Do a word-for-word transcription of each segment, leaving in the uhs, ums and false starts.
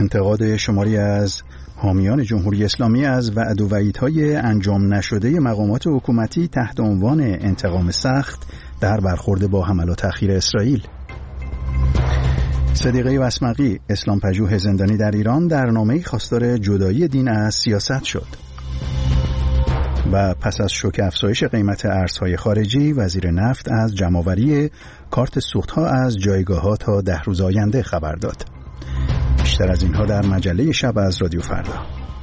انتقاد شماری از حامیان جمهوری اسلامی از وعد و وعیدهای انجام نشده مقامات حکومتی تحت عنوان انتقام سخت در برخورد با حملات اخیر اسرائیل. صدیقه وسمقی، اسلام پژوه زندانی در ایران، در نامه‌ای خواستار جدایی دین از سیاست شد. و پس از شوک افزایش قیمت ارزهای خارجی، وزیر نفت از جمع‌آوری کارت سوخت‌ها از جایگاه‌ها تا ده روز آینده خبر داد. بیشتر از اینها در مجله شب از رادیو فردا.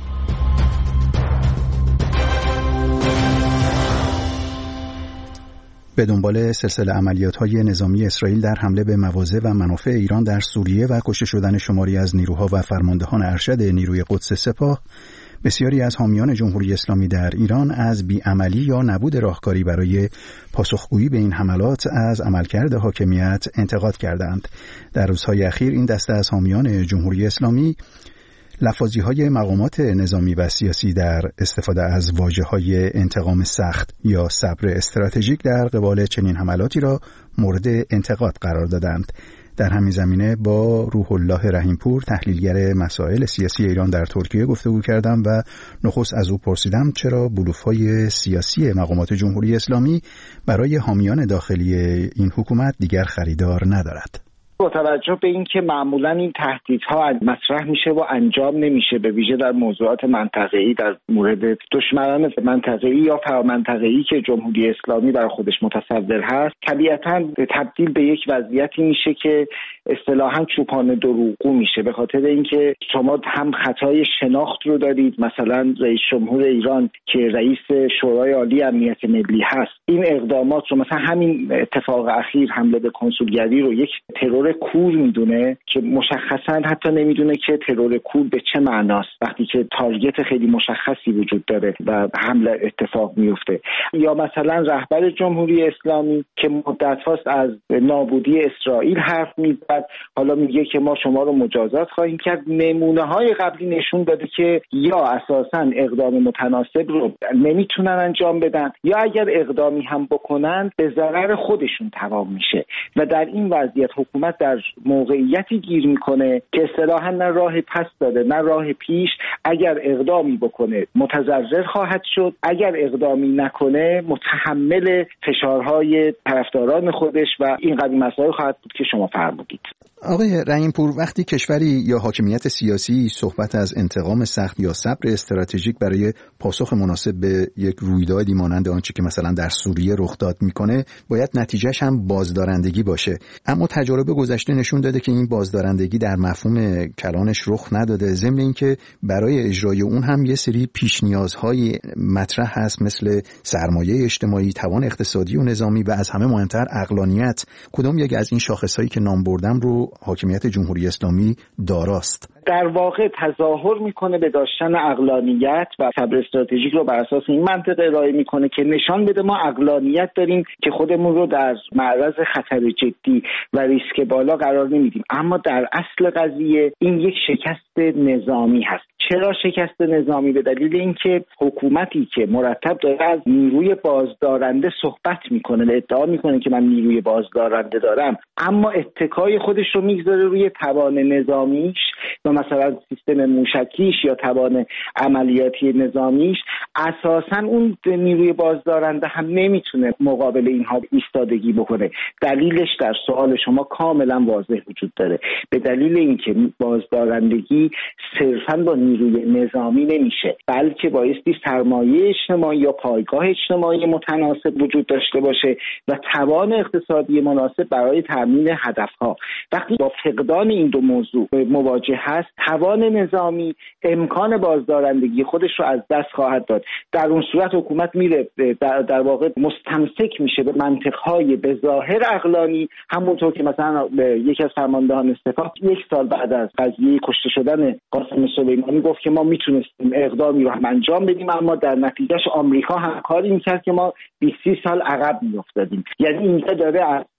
به دنبال سلسله عملیات‌های نظامی اسرائیل در حمله به مواضع و منافع ایران در سوریه و کشته شدن شماری از نیروها و فرماندهان ارشد نیروی قدس سپاه، بسیاری از حامیان جمهوری اسلامی در ایران از بیعملی یا نبود راهکاری برای پاسخگویی به این حملات از عملکرد حاکمیت انتقاد کردند. در روزهای اخیر این دسته از حامیان جمهوری اسلامی لفاظی‌های مقامات نظامی و سیاسی در استفاده از واژه‌های انتقام سخت یا صبر استراتژیک در قبال چنین حملاتی را مورد انتقاد قرار دادند. در همین زمینه با روح الله رحیمپور، تحلیلگر مسائل سیاسی ایران در ترکیه گفتگو کردم و نخست از او پرسیدم چرا بلوف‌های سیاسی مقامات جمهوری اسلامی برای حامیان داخلی این حکومت دیگر خریدار ندارد. با توجه به اینکه معمولا این تهدیدها مطرح میشه و انجام نمیشه، به ویژه در موضوعات منطقه‌ای، در مورد دشمنان منطقه‌ای یا فرامنطقه‌ای که جمهوری اسلامی بر خودش متصور هست، طبیعتاً تبدیل به یک وضعیتی میشه که اصطلاحاً چوپان دروغگو میشه، به خاطر اینکه شما هم خطای شناخت رو دارید. مثلا رئیس جمهور ایران که رئیس شورای عالی امنیت ملی هست، این اقدامات رو، مثلا همین اتفاق اخیر حمله به کنسولگری رو، یک ترور کور میدونه که مشخصا حتی نمیدونه که ترور کور به چه معناست وقتی که تارگت خیلی مشخصی وجود داره و حمله اتفاق میفته. یا مثلا رهبر جمهوری اسلامی که مدت هاست از نابودی اسرائیل حرف میزد، حالا میگه که ما شما رو مجازات خواهیم کرد. نمونه های قبلی نشون داده که یا اساسا اقدام متناسب رو نمیتونن انجام بدن، یا اگر اقدامی هم بکنن به ضرر خودشون تمام میشه و در این وضعیت حکومت در موقعیتی گیر میکنه که اصطلاحاً نه راه پس داره نه راه پیش. اگر اقدامی بکنه متضرر خواهد شد، اگر اقدامی نکنه متحمل فشارهای طرفداران خودش و این قضیه مسائل خواهد بود که شما فرمودید. آقای رحیمپور، وقتی کشوری یا حاکمیت سیاسی صحبت از انتقام سخت یا صبر استراتژیک برای پاسخ مناسب به یک رویدادی مانند آنچه که مثلا در سوریه رخ داد میکنه، باید نتیجهش هم بازدارندگی باشه. اما تجارب گذشته نشون داده که این بازدارندگی در مفهوم کلانش رخ نداده، ضمن اینکه برای اجرای اون هم یه سری پیش نیازهای مطرح هست، مثل سرمایه اجتماعی، توان اقتصادی و نظامی و از همه مهمتر عقلانیت. کدام یک از این شاخصهایی که نام بردم رو حاکمیت جمهوری اسلامی داراست؟ در واقع تظاهر میکنه به داشتن عقلانیت و صبر استراتژیک رو بر اساس این منطق ارائه میکنه که نشان بده ما عقلانیت داریم که خودمون رو در معرض خطر جدی و ریسک بالا قرار نمیدیم. اما در اصل قضیه این یک شکست نظامی هست. چرا شکست نظامی؟ به دلیل اینکه حکومتی که مرتب داره از نیروی بازدارنده صحبت میکنه و ادعا میکنه که من نیروی بازدارنده دارم، اما اتکای خودش رو میگذاره روی توان نظامیش و مثلا سیستم موشکیش یا توان عملیاتی نظامیش، اساساً اون نیروی بازدارنده هم نمیتونه مقابل اینها ایستادگی بکنه. دلیلش در سوال شما کاملا واضح وجود داره. به دلیل اینکه بازدارندگی صرفاً با نیروی نظامی نمیشه، بلکه بایستی سرمایه اجتماعی یا پایگاه اجتماعی متناسب وجود داشته باشه و توان اقتصادی مناسب برای تامین هدفها. وقتی با فقدان این دو موضوع مواجه هست، توان نظامی امکان بازدارندگی خودش رو از دست خواهد داد. در اون صورت حکومت میره در, در واقع مستمسک میشه به منطقهای به ظاهر عقلانی، همونطور که مثلا یکی از فرماندهان سپاه یک سال بعد از قضیه کشته شدن قاسم سلیمانی گفت که ما میتونستیم اقدامی رو هم انجام بدیم، اما در نتیجهش آمریکا هم کاری میکرد که ما بیست سال عقب میافتادیم. یعنی اینجا داره از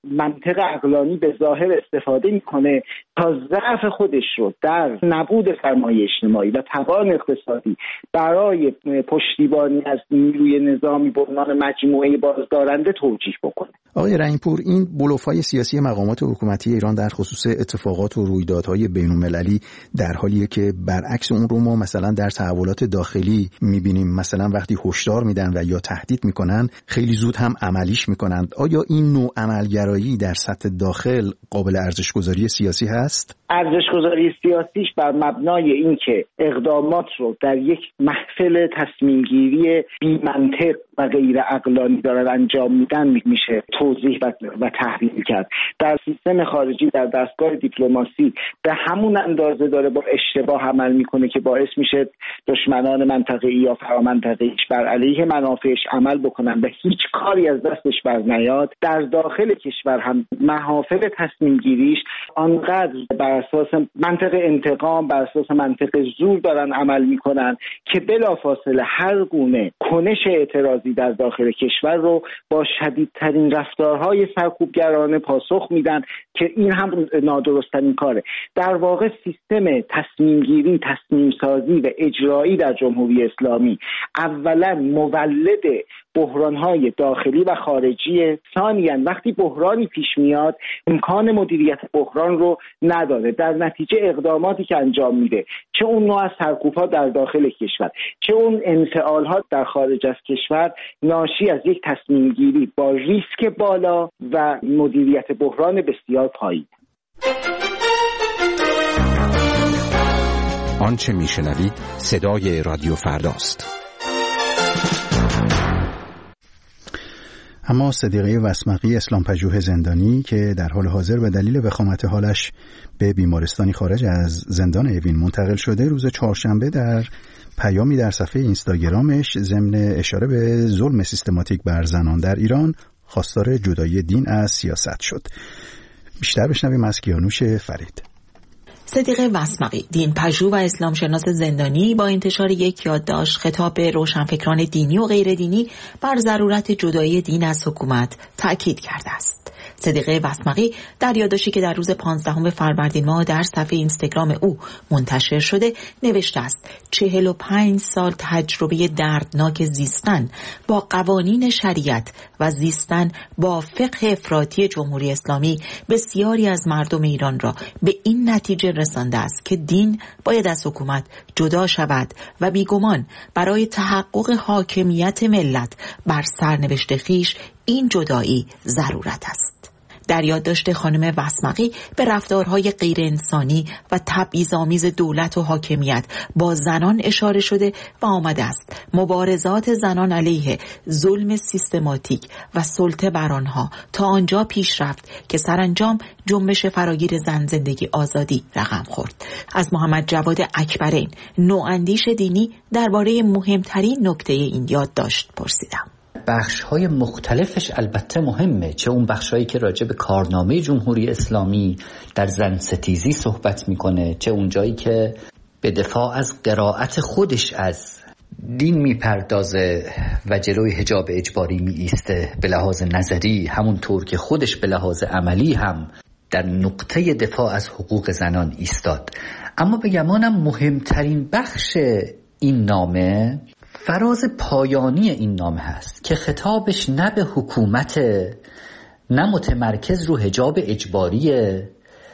منطق عقلانی به ظاهر استفاده میکنه تا ضعف خودش رو در نبود سرمایه اجتماعی و توان اقتصادی برای پشتیبانی از نیروی نظامی به عنوان مجموعه بازدارنده توجیه بکنه. آقای رحیم‌پور، این بلوف‌های سیاسی مقامات حکومتی ایران در خصوص اتفاقات و رویدادهای بین‌المللی در حالیه که برعکس اون رو ما مثلا در تحولات داخلی می‌بینیم، مثلا وقتی هشدار میدن و یا تهدید میکنن خیلی زود هم عملیش میکنند. آیا این نوع عملگرایی در سطح داخل قابل ارزش‌گذاری سیاسی هست؟ ارزش‌گذاری سیاسیش بر مبنای اینکه اقدامات رو در یک محفل تصمیم‌گیری بی‌منطق و غیر عقلانی دارن انجام میدن میشه توضیح و, و تحلیل کرد. در سیستم خارجی، در دستگاه دیپلماسی به همون اندازه داره با اشتباه عمل میکنه که باعث میشه دشمنان منطقه‌ای یا فرامنطقه‌ایش بر علیه منافعش عمل بکنن و هیچ کاری از دستش بر نیاد. در داخل کشور هم محافل تصمیم گیریش آنقدر بر اساس منطق انتقام، بر اساس منطق زور دارن عمل میکنن که بلافاصله هر گونه کنش اعتراضی در داخل کشور رو با شدیدترین رفتارهای سرکوبگرانه پاسخ میدن که این هم نادرست‌ترین کاره. در واقع سیستم تصمیم گیری، تصمیم سازی و اجرایی در جمهوری اسلامی اولا مولد بحران‌های داخلی و خارجی، ثانیاً وقتی بحرانی پیش میاد امکان مدیریت بحران رو نداره، در نتیجه اقداماتی که انجام میده، چه اون نوع از سرکوب‌ها در داخل کشور چه اون انفعال‌ها در خارج از کشور، ناشی از یک تصمیم گیری با ریسک بالا و مدیریت بحران بسیار پایین. آنچه میشنوید صدای رادیو فرداست. اما صدیقه وسمقی، اسلام پژوه زندانی که در حال حاضر به دلیل وخامت حالش به بیمارستانی خارج از زندان اوین منتقل شده، روز چهارشنبه در پیامی در صفحه اینستاگرامش ضمن اشاره به ظلم سیستماتیک بر زنان در ایران خواستار جدایی دین از سیاست شد. بیشتر بشنویم از کیانوش فرید. صدیقه وسمقی، دین پژوه و اسلام شناس زندانی، با انتشار یک یادداشت خطاب به روشنفکران دینی و غیر دینی بر ضرورت جدایی دین از حکومت تأکید کرده است. صدیقه وسمقی در یادداشتی که در روز پانزدهم فروردین ماه در صفحه اینستاگرام او منتشر شده نوشته است: چهل و پنج سال تجربه دردناک زیستن با قوانین شریعت و زیستن با فقه افراطی جمهوری اسلامی بسیاری از مردم ایران را به این نتیجه رسانده است که دین باید از حکومت جدا شود و بیگمان برای تحقق حاکمیت ملت بر سرنوشت خویش این جدایی ضرورت است. در یادداشت خانم وسمقی به رفتارهای غیر انسانی و تبعیض‌آمیز دولت و حاکمیت با زنان اشاره شده و آمده است مبارزات زنان علیه ظلم سیستماتیک و سلطه بر آنها تا آنجا پیش رفت که سرانجام جنبش فراگیر زن زندگی آزادی رقم خورد. از محمد جواد اکبرین، نواندیش دینی، درباره مهمترین نکته این یادداشت پرسیدم. بخش‌های مختلفش البته مهمه، چه اون بخش‌هایی که راجع به کارنامه جمهوری اسلامی در زن ستیزی صحبت میکنه، چه اون جایی که به دفاع از قرائت خودش از دین میپردازه و جلوی حجاب اجباری میایسته به لحاظ نظری، همونطور که خودش به لحاظ عملی هم در نقطه دفاع از حقوق زنان ایستاد. اما به گمانم مهمترین بخش این نامه فراز پایانی این نامه هست که خطابش نه به حکومت، نه متمرکز رو حجاب اجباریه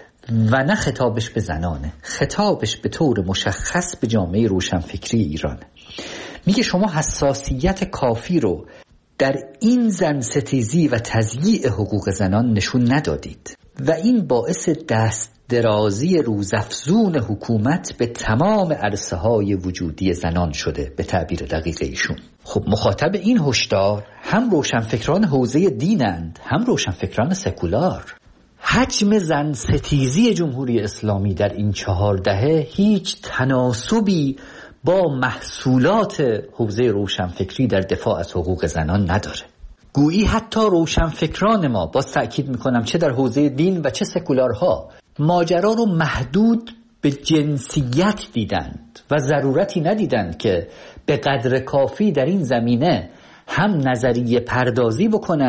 و نه خطابش به زنانه، خطابش به طور مشخص به جامعه روشنفکری ایرانه. میگه شما حساسیت کافی رو در این زن ستیزی و تضییع حقوق زنان نشون ندادید و این باعث دست درازی روزافزون حکومت به تمام عرصه های وجودی زنان شده، به تعبیر دقیق ایشون. خب مخاطب این هشدار هم روشنفکران حوزه دینند، هم روشنفکران سکولار. حجم زن ستیزی جمهوری اسلامی در این چهار دهه هیچ تناسبی با محصولات حوزه روشنفکری در دفاع از حقوق زنان نداره. گویی حتی روشنفکران ما، باز تأکید میکنم چه در حوزه دین و چه سکولارها، ماجرا رو محدود به جنسیت دیدند و ضرورتی ندیدند که به قدر کافی در این زمینه هم نظریه پردازی بکنند،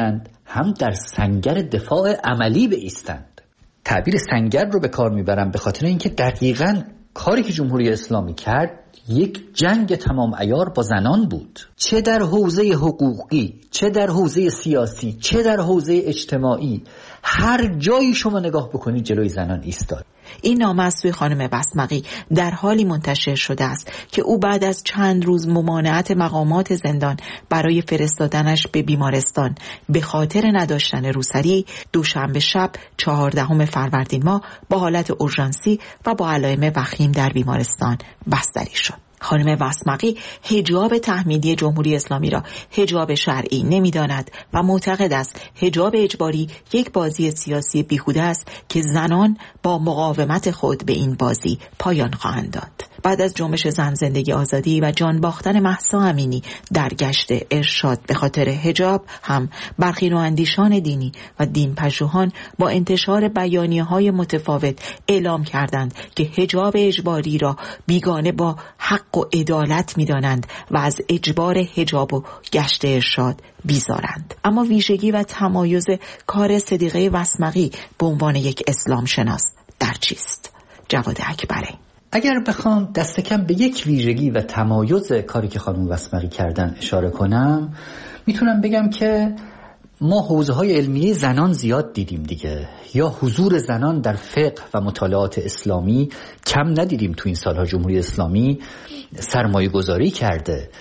هم در سنگر دفاع عملی بایستند. تعبیر سنگر رو به کار میبرم به خاطر اینکه دقیقاً کاری که جمهوری اسلامی کرد یک جنگ تمام عیار با زنان بود، چه در حوزه حقوقی، چه در حوزه سیاسی، چه در حوزه اجتماعی. هر جایی شما نگاه بکنید جلوی زنان ایستاد. این نامه از سوی خانم بسمقی در حالی منتشر شده است که او بعد از چند روز ممانعت مقامات زندان برای فرستادنش به بیمارستان به خاطر نداشتن روسری، دوشنبه شب چهاردهم فروردین ماه با حالت اورژانسی و با علائم وخیم در بیمارستان بستری شد. خانم بسمقی حجاب تحمیلی جمهوری اسلامی را حجاب شرعی نمی‌داند و معتقد است حجاب اجباری یک بازی سیاسی بیهوده است که زنان با مقاومت خود به این بازی پایان خواهند داد. بعد از جنبش زن زندگی آزادی و جان باختن مهسا امینی در گشت ارشاد به خاطر حجاب، هم برخی نواندیشان دینی و دین پژوهان با انتشار بیانیه‌های متفاوت اعلام کردند که حجاب اجباری را بیگانه با حق و عدالت می‌دانند و از اجبار حجاب و گشت ارشاد بیزارند. اما ویژگی و تمایز کار صدیقه بسمقی به عنوان یک اسلام شناس در چیست؟ جواد اکبری. اگر بخوام دست کم به یک ویژگی و تمایز کاری که خانم بسمقی کردن اشاره کنم، میتونم بگم که ما حوزه‌های علمیه زنان زیاد دیدیم دیگه، یا حضور زنان در فقه و مطالعات اسلامی کم ندیدیم. تو این سالها جمهوری اسلامی سرمایه گذاری کرده.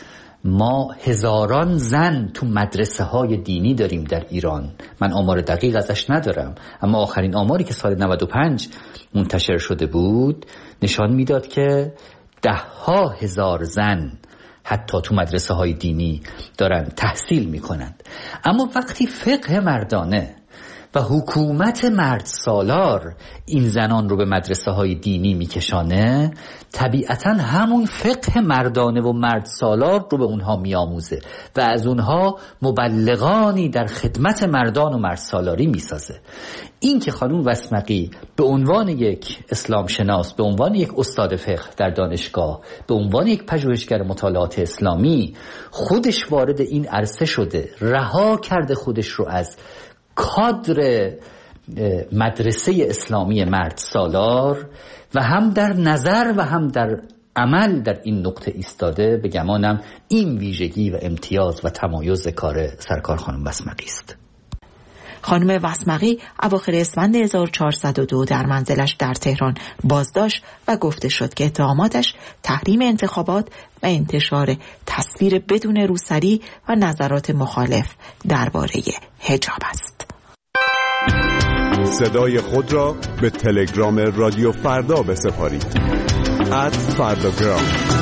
ما هزاران زن تو مدرسه های دینی داریم در ایران. من آمار دقیق ازش ندارم، اما آخرین آماری که سال نود و پنج منتشر شده بود نشان میداد که ده ها هزار زن حتی تو مدرسه های دینی دارن تحصیل میکنند. اما وقتی فقه مردانه و حکومت مرد سالار این زنان رو به مدرسه های دینی میکشانه، طبیعتا همون فقه مردانه و مرد سالار رو به اونها میآموزه و از اونها مبلغانی در خدمت مردان و مرد سالاری میسازه. این که خانم بسمقی به عنوان یک اسلام شناس، به عنوان یک استاد فقه در دانشگاه، به عنوان یک پژوهشگر مطالعات اسلامی خودش وارد این عرصه شده، رها کرده خودش رو از کادر مدرسه اسلامی مرد سالار و هم در نظر و هم در عمل در این نقطه ایستاده، به گمانم این ویژگی و امتیاز و تمایز کار سرکار خانم بسمقی است. خانم بسمقی اواخر اسفند هزار و چهارصد و دو در منزلش در تهران بازداشت و گفته شد که اتهاماتش تحریم انتخابات و انتشار تصویر بدون روسری و نظرات مخالف درباره حجاب است. صدای خود را به تلگرام رادیو فردا بسپارید. ات فرداگرام.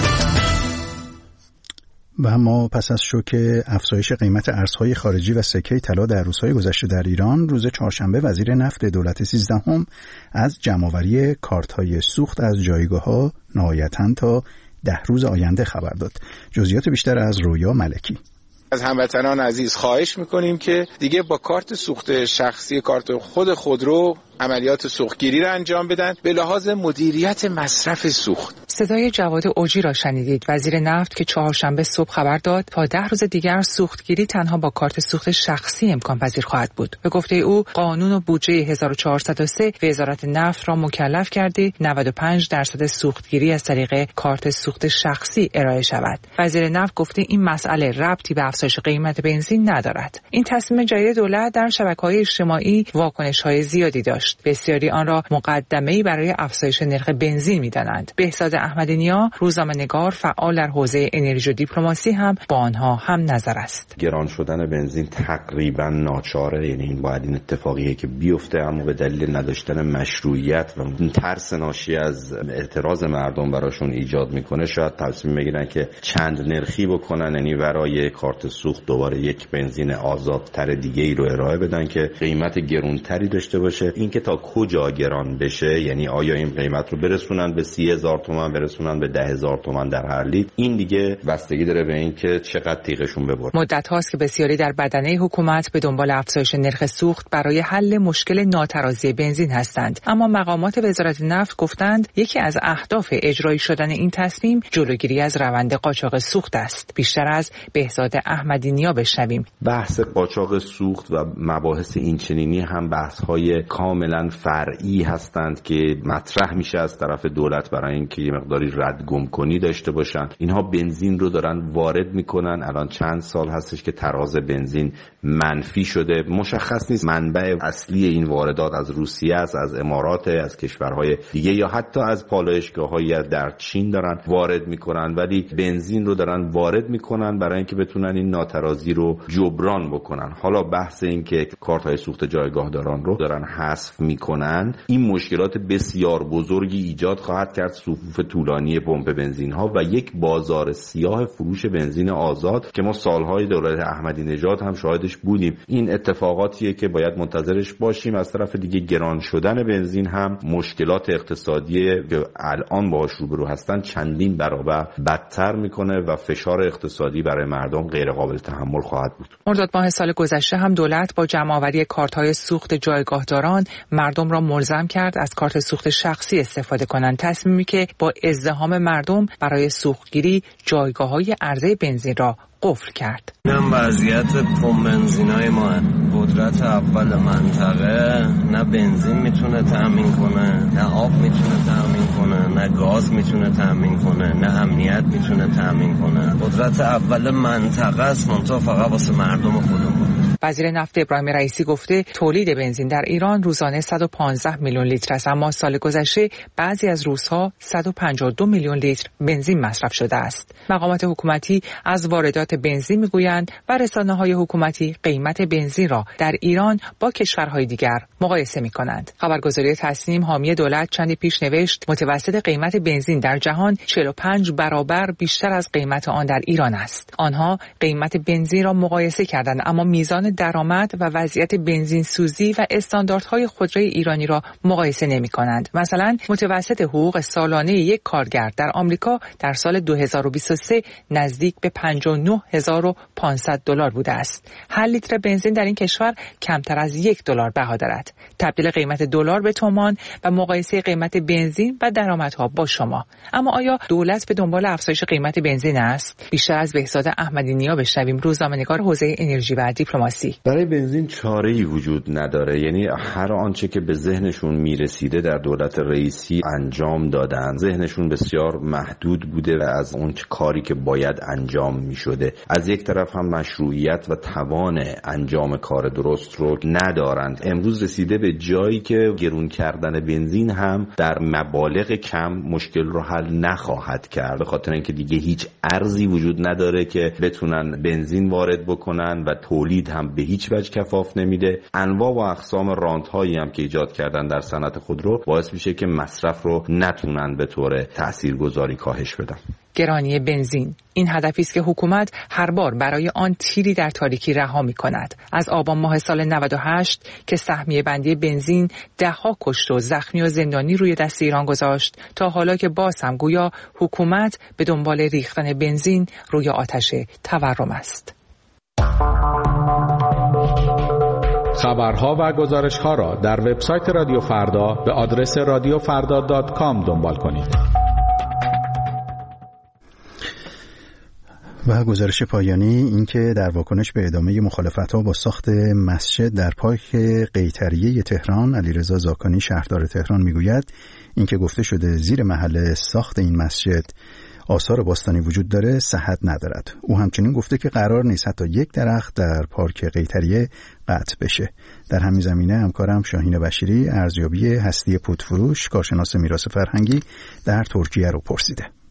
و ما پس از شوک افزایش قیمت ارزهای خارجی و سکه طلا در روزهای گذشته در ایران، روز چهارشنبه وزیر نفت دولت سیزدهم از جمع‌آوری کارت‌های سوخت از جایگاه‌ها نهایتاً تا ده روز آینده خبر داد. جزئیات بیشتر از رویا ملکی. از هموطنان عزیز خواهش میکنیم که دیگه با کارت سوخت شخصی، کارت خود خودرو عملیات سوختگیری را انجام بدن به لحاظ مدیریت مصرف سوخت. صدای جواد اوجی را شنیدید، وزیر نفت که چهارشنبه صبح خبر داد تا ده روز دیگر سوختگیری تنها با کارت سوخت شخصی امکان پذیر خواهد بود. به گفته او قانون و بودجه هزار و چهارصد و سه وزارت نفت را مکلف کرده نود و پنج درصد سوختگیری از طریق کارت سوخت شخصی ارائه شود. وزیر نفت گفته این مسئله ربطی به افزایش قیمت بنزین ندارد. این تصمیم جدید دولت در شبکه‌های اجتماعی واکنش‌های زیادی داشت. بسیاری آن را مقدمه‌ای برای افزایش نرخ بنزین می‌دانند. بهزاد احمدی‌نیا، روزنامه‌نگار فعال در حوزه انرژی و دیپلماسی، هم با آنها هم نظر است. گران شدن بنزین تقریبا ناچاره، یعنی این باید این اتفاقیه که بیفته، اما به دلیل نداشتن مشروعیت و این ترس ناشی از اعتراض مردم براشون ایجاد میکنه شاید تصمیم بگیرن که چند نرخی بکنن، یعنی برای کارت سوخت دوباره یک بنزین آزادتر دیگه ای رو ارائه بدن که قیمت گرانتری داشته باشه. این اینکه تا کجا گران بشه، یعنی آیا این قیمت رو برسونن به سی هزار تومان، برسونن به ده هزار تومان در هر لیتر، این دیگه بستگی داره به اینکه چقدر تیغشون ببره. مدت هاست که بسیاری در بدنه حکومت به دنبال افزایش نرخ سوخت برای حل مشکل ناترازی بنزین هستند، اما مقامات وزارت نفت گفتند یکی از اهداف اجرایی شدن این تصمیم جلوگیری از روند قاچاق سوخت است. بیشتر از بهزاد احمدی نیا بشنویم. بحث قاچاق سوخت و مباحث اینچنینی هم بحث‌های کاملا فرعی هستند که مطرح میشه از طرف دولت برای اینکه یه مقداری ردگم کنی داشته باشن. اینها بنزین رو دارن وارد میکنن. الان چند سال هستش که تراز بنزین منفی شده. مشخص نیست منبع اصلی این واردات از روسیه است، از امارات، از کشورهای دیگه یا حتی از پالایشگاه‌هایی در چین دارن وارد میکنن، ولی بنزین رو دارن وارد میکنن برای اینکه بتونن این ناترازی رو جبران بکنن. حالا بحث این که کارت‌های سوخت جایگاهداران رو دارن حذف میکنن، این مشکلات بسیار بزرگی ایجاد خواهد کرد، صفوف طولانی پمپ بنزین ها و یک بازار سیاه فروش بنزین آزاد که ما سالهای دولت احمدی نژاد هم شاهدش بودیم. این اتفاقاتیه که باید منتظرش باشیم. از طرف دیگه گران شدن بنزین هم مشکلات اقتصادی که الان باهاش روبرو هستن چندین برابر بدتر میکنه و فشار اقتصادی برای مردم غیر قابل تحمل خواهد بود. مرداد ماه سال گذشته هم دولت با جمع‌آوری کارت‌های سوخت جایگاهداران مردم را ملزم کرد از کارت سوخت شخصی استفاده کنند، تصمیمی که با ازدحام مردم برای سوختگیری جایگاه‌های عرضه بنزین را قفل کرد. این وضعیت پمپ بنزینای ما، قدرت اول منطقه نه بنزین میتونه تامین کنه، نه آب میتونه تامین کنه، نه گاز میتونه تامین کنه، نه امنیت میتونه تامین کنه. قدرت اول منطقه است، منتها فقط واسه مردم خودمون. وزیر نفت ابراهیم رئیسی گفته تولید بنزین در ایران روزانه صد و پانزده میلیون لیتر است، اما سال گذشته بعضی از روزها صد و پنجاه و دو میلیون لیتر بنزین مصرف شده است. مقامات حکومتی از واردات بنزین میگویند و رسانه‌های حکومتی قیمت بنزین را در ایران با کشورهای دیگر مقایسه می‌کنند. خبرگزاری تسنیم حامی دولت چندی پیش نوشت متوسط قیمت بنزین در جهان چهل و پنج برابر بیشتر از قیمت آن در ایران است. آنها قیمت بنزین را مقایسه کردند، اما میزان درآمد و وضعیت بنزین سوزی و استانداردهای خودروی ایرانی را مقایسه نمی‌کنند. مثلا متوسط حقوق سالانه یک کارگر در آمریکا در سال دو هزار و بیست و سه نزدیک به پنجاه و نه هزار و پانصد دلار بوده است. هر لیتر بنزین در این کشور کمتر از یک دلار بها دارد. تبدیل قیمت دلار به تومان و مقایسه قیمت بنزین و درآمدها با شما. اما آیا دولت به دنبال افزایش قیمت بنزین است؟ بیشتر از بهزاد احمدی نیا بشنویم، روزنامه‌نگار حوزه انرژی و دیپلماسی. برای بنزین چاره‌ای وجود نداره، یعنی هر آنچه که به ذهنشون میرسیده در دولت رئیسی انجام دادن. ذهنشون بسیار محدود بوده و از اون کاری که باید انجام میشده. از یک طرف هم مشروعیت و توان انجام کار درست رو ندارند. امروز رسیده به جایی که گرون کردن بنزین هم در مبالغ کم مشکل رو حل نخواهد کرد، به خاطر اینکه دیگه هیچ ارزی وجود نداره که بتونن بنزین وارد بکنن و تولید هم به هیچ وجه کفاف نمیده. انواع و اقسام رانت‌هایی هم که ایجاد کردن در صنعت خودرو باعث میشه که مصرف رو نتونن به طور تاثیرگذاری کاهش بدن. گرانی بنزین این هدفی است که حکومت هر بار برای آن تیری در تاریکی رها می‌کند. از آبان ماه سال نود و هشت که سهمیه بندی بنزین ده‌ها کشت و زخمی و زندانی روی دست ایران گذاشت تا حالا که باز هم گویا حکومت به دنبال ریختن بنزین روی آتش تورم است. خبرها و گزارش‌ها را در وبسایت رادیو فردا به آدرس رادیو فردا دات کام دنبال کنید. و گزارش پایانی این که در واکنش به ادامه مخالفت‌ها با ساخت مسجد در پارک قیطریه تهران، علیرضا زاکانی شهردار تهران میگوید این که گفته شده زیر محل ساخت این مسجد آثار باستانی وجود داره صحت ندارد. او همچنین گفته که قرار نیست حتی یک درخت در پارک قیطریه قطع بشه. در همین زمینه همکارم شاهین بشیری ارزیابی هستی پودفروش، کارشناس میراث فرهنگی در ترکیه رو پرسیده.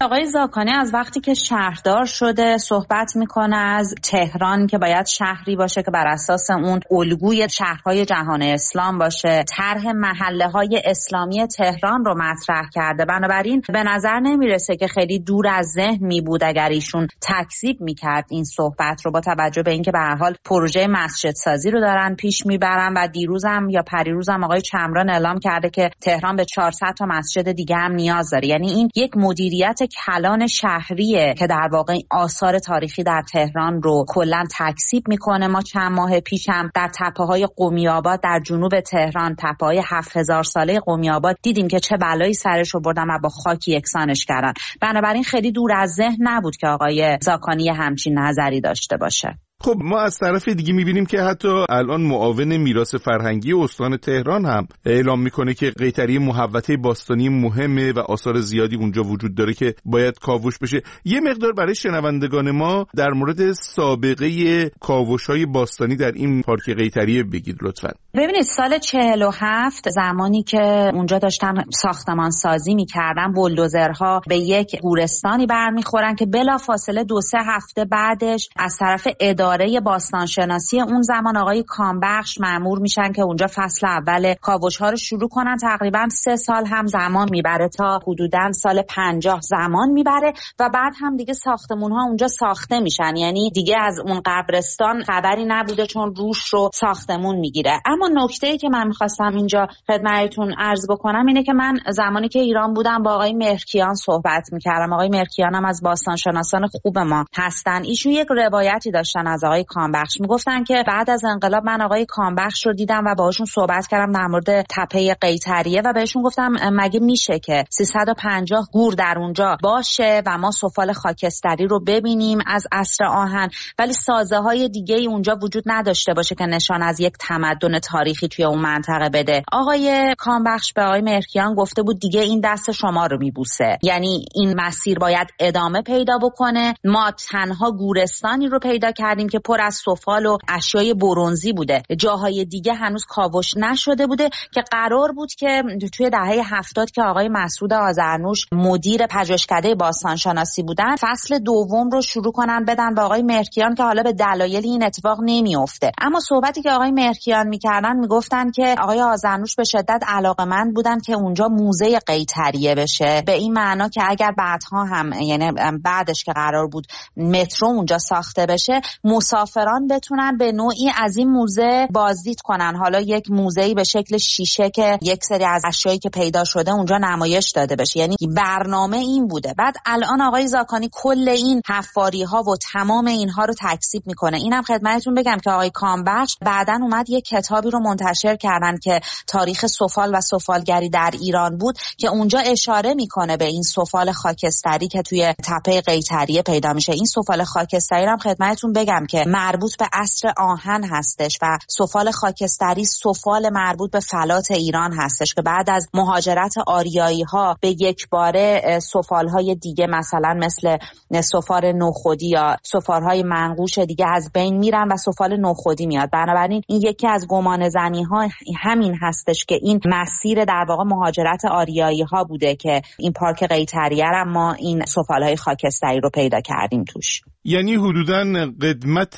آقای زاکانی از وقتی که شهردار شده صحبت میکنه از تهران که باید شهری باشه که بر اساس اون الگوی شهرهای جهان اسلام باشه، طرح محله های اسلامی تهران رو مطرح کرده. بنابراین به نظر نمیرسه که خیلی دور از ذهن می بود اگر ایشون تکذیب میکرد این صحبت رو، با توجه به اینکه به هر حال پروژه مسجد سازی رو دارن پیش میبرن و دیروزم یا پریروزم آقای چمران اعلام کرده که تهران به چهارصد تا مسجد دیگه هم نیاز داره. یعنی این یک مدیریت کلان شهریه که در واقع آثار تاریخی در تهران رو کلا تکذیب میکنه. ما چند ماه پیشم در تپه‌های قمی‌آباد در جنوب تهران، تپه‌های هفت هزار ساله قمی‌آباد، دیدیم که چه بلایی سرش رو بردن و با خاک یکسانش کردن. بنابراین خیلی دور از ذهن نبود که آقای زاکانی همچین نظری داشته باشه. خب ما از طرف دیگه میبینیم که حتی الان معاون میراث فرهنگی استان تهران هم اعلام میکنه که قیطری محوطه باستانی مهمه و آثار زیادی اونجا وجود داره که باید کاوش بشه. یه مقدار برای شنوندگان ما در مورد سابقه کاوش‌های باستانی در این پارک قیطری بگید لطفاً. ببینید سال چهل و هفت زمانی که اونجا داشتن ساختمان سازی میکردن، بولدوزرها به یک گورستانی برمیخورن که بلافاصله دو سه هفته بعدش از طرف اداره باستانشناسی اون زمان آقای کامبخش مأمور میشن که اونجا فصل اول کاوش‌ها رو شروع کنن. تقریبا سه سال هم زمان میبره تا حدوداً سال پنجاه زمان میبره و بعد هم دیگه ساختمون‌ها اونجا ساخته میشن. یعنی دیگه از اون قبرستان خبری نبوده چون روش رو ساختمون میگیره. اما نکته‌ای که من می‌خواستم اینجا خدمتتون عرض بکنم اینه که من زمانی که ایران بودم با آقای مهرکیان صحبت می‌کردم. آقای مهرکیان هم از باستانشناسان خوب ما هستن. ایشون یک روایتی داشتن از آقای کامبخش، میگفتن که بعد از انقلاب من آقای کامبخش رو دیدم و باهاشون صحبت کردم در مورد تپه قیطریه و بهشون گفتم مگه میشه که سیصد و پنجاه گور در اونجا باشه و ما سفال خاکستری رو ببینیم از عصر آهن، ولی سازه های دیگه ای اونجا وجود نداشته باشه که نشان از یک تمدن تاریخی توی اون منطقه بده. آقای کامبخش به آقای مهرکیان گفته بود دیگه این دست شما رو میبوسه، یعنی این مسیر باید ادامه پیدا بکنه. ما تنها گورستانی رو پیدا کردیم که پر از سفال و اشیای برنزی بوده، جاهای دیگه هنوز کاوش نشده بوده که قرار بود که توی دهه هفتاد که آقای مسعود آذرنوش مدیر پژوهشکده باستانشناسی بودن فصل دوم رو شروع کنن بدن به آقای مهرکیان که حالا به دلایل این اتفاق نمیفته. اما صحبتی که آقای مهرکیان میکردن میگفتن که آقای آذرنوش به شدت علاقه‌مند بودن که اونجا موزه قیطریه بشه، به این معنا که اگر بعدها هم یعنی بعدش که قرار بود مترو اونجا ساخته بشه مسافران بتونن به نوعی از این موزه بازدید کنن. حالا یک موزه‌ای به شکل شیشه که یک سری از اشیایی که پیدا شده اونجا نمایش داده بشه، یعنی برنامه این بوده. بعد الان آقای زاکانی کل این حفاری‌ها و تمام اینها رو تکذیب میکنه. اینم خدمتتون بگم که آقای کامبخش بعداً اومد یک کتابی رو منتشر کردن که تاریخ سفال و سفالگری در ایران بود که اونجا اشاره میکنه به این سفال خاکستری که توی تپه قیطریه پیدا میشه. این سفال خاکستری هم خدمتتون بگم که مربوط به عصر آهن هستش و سفال خاکستری سفال مربوط به فلات ایران هستش که بعد از مهاجرت آریایی ها به یک باره سفال های دیگه مثلا مثل سفال نوخودی یا سفال های منقوش دیگه از بین میرن و سفال نوخودی میاد. بنابراین این یکی از گمان زنی ها همین هستش که این مسیر در واقع مهاجرت آریایی ها بوده که این پارک قیطریه را ما این سفال های خاکستری رو پیدا کردیم توش. یعنی حدوداً قدمت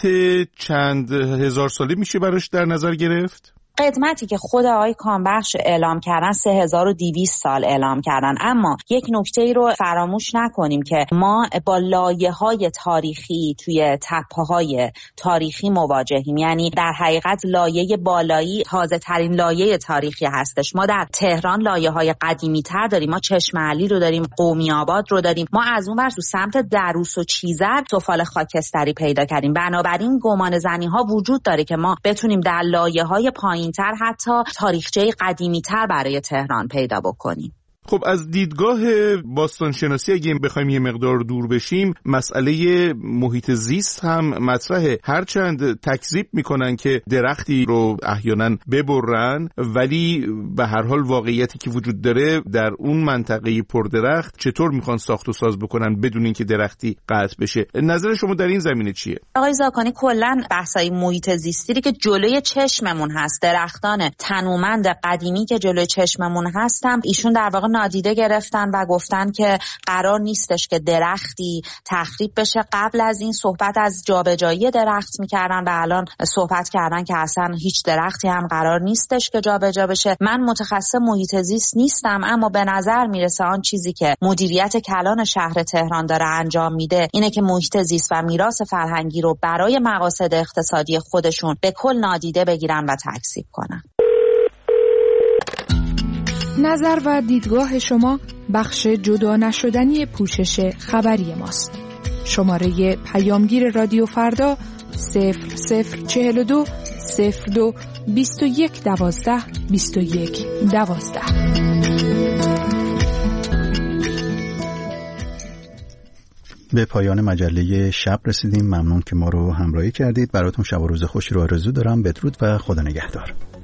چند هزار ساله میشه براش در نظر گرفت؟ قدمتی که خود آقای کامبخش اعلام کردن سه هزار و دویست سال اعلام کردن. اما یک نکته ای رو فراموش نکنیم که ما با لایه‌های تاریخی توی تپه‌های تاریخی مواجهیم. یعنی در حقیقت لایه بالایی تازه ترین لایه تاریخی هستش. ما در تهران لایه‌های قدیمی تر داریم، ما چشم علی رو داریم، قمی‌آباد رو داریم، ما از اون ور تو سمت دروس و چیزر سفال خاکستری پیدا کردیم. بنابراین گمان زنی ها وجود داره که ما بتونیم در لایه‌های پایین تر حتی تاریخچه قدیمی تر برای تهران پیدا بکنیم. خب از دیدگاه باستانشناسی اگه بخوایم یه مقدار دور بشیم، مسئله محیط زیست هم مطرحه. هرچند تکذیب میکنن که درختی رو احیانا ببرن، ولی به هر حال واقعیتی که وجود داره در اون منطقه پردرخت چطور میخوان ساخت و ساز بکنن بدون اینکه درختی قطع بشه. نظر شما در این زمینه چیه؟ آقای زاکانی کلا بحثای محیط زیستی که جلوی چشممون هست، درختان تنومند قدیمی که جلوی چشممون هستن، ایشون در واقع نادیده گرفتن و گفتن که قرار نیستش که درختی تخریب بشه. قبل از این صحبت از جابجایی درخت میکردن و الان صحبت کردن که اصلا هیچ درختی هم قرار نیستش که جابجا بشه. من متخصص محیط زیست نیستم، اما به نظر میرسه آن چیزی که مدیریت کلان شهر تهران داره انجام میده اینه که محیط زیست و میراث فرهنگی رو برای مقاصد اقتصادی خودشون به کل نادیده بگیرن و تکذیب کنن. نظر و دیدگاه شما بخش جدا نشدنی پوشش خبری ماست. شماره پیامگیر رادیو فردا صفر صفر چهل و دو صفر دو بیست و یک دوازده بیست و یک دوازده. به پایان مجله شب رسیدیم. ممنون که ما رو همراهی کردید. براتون شب و روز خوشی رو آرزو دارم. بدرود و خدا نگهدار.